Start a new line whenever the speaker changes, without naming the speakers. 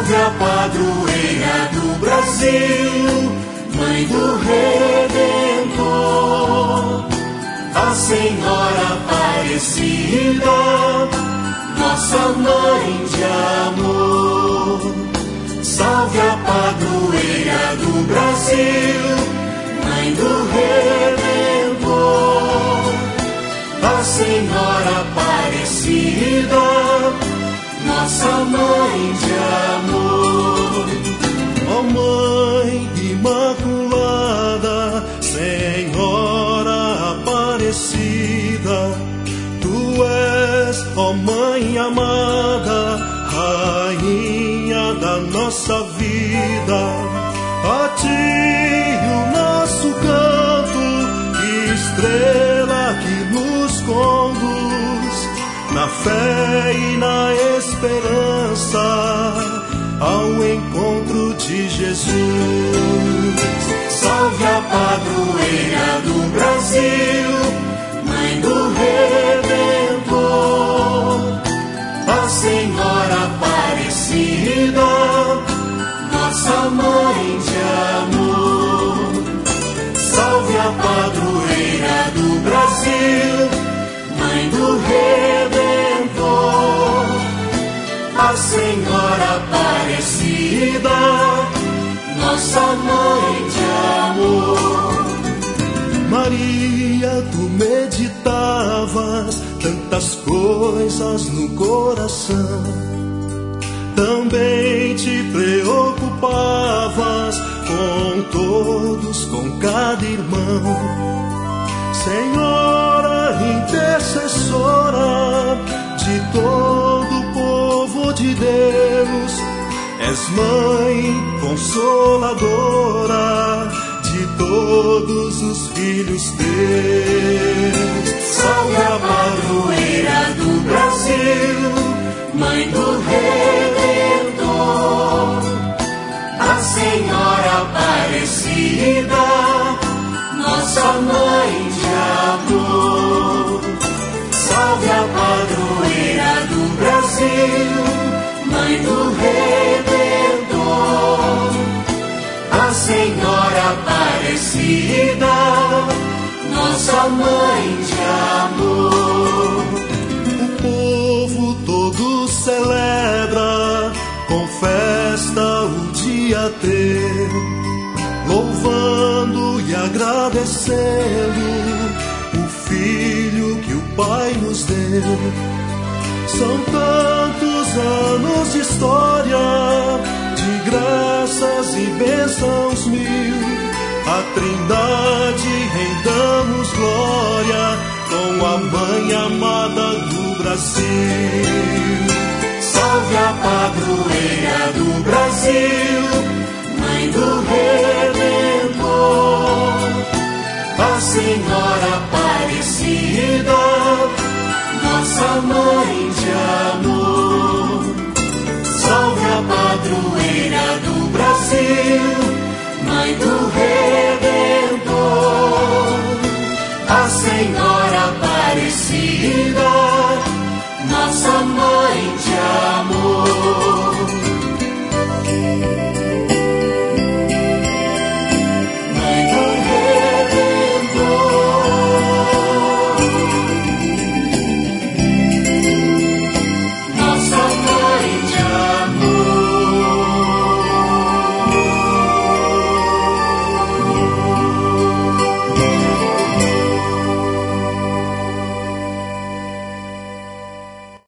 Salve a padroeira do Brasil, Mãe do Redentor, a Senhora Aparecida, nossa Mãe de amor. Salve a padroeira do Brasil, Mãe do Redentor, a Senhora Aparecida, nossa Mãe de amor.
Ó Mãe Imaculada, Senhora Aparecida, Tu és, ó Mãe amada, Rainha da nossa vida. A Ti o nosso canto, estrela que nos conduz, na fé e na esperança, ao encontro de Jesus.
Salve a padroeira do Brasil, Mãe do Redentor, a Senhora Aparecida, nossa Mãe de amor. Salve a padroeira do Brasil, Mãe do Redentor, a Senhora Aparecida, nossa Mãe de amor.
Maria, tu meditavas tantas coisas no coração, também te preocupavas com todos, com cada irmão. Senhora intercessora de todo o povo de Deus, és Mãe consoladora de todos os filhos teus.
Salve a padroeira do Brasil, Mãe do Redentor, a Senhora Aparecida, nossa Mãe de amor. Salve a padroeira do Brasil, Mãe do Redentor, a Senhora Aparecida, nossa Mãe de amor.
O povo todo celebra com festa o dia teu, louvando e agradecendo o Filho que o Pai nos deu. São tantos anos de história, de graças e bênçãos mil, a Trindade rendamos glória, com a Mãe amada do Brasil.
Salve a padroeira do Brasil, Mãe do Redentor, a Senhora Aparecida, nossa Mãe de amor. Salve a padroeira do Brasil, Mãe do Redentor, a Senhora Aparecida, nossa Mãe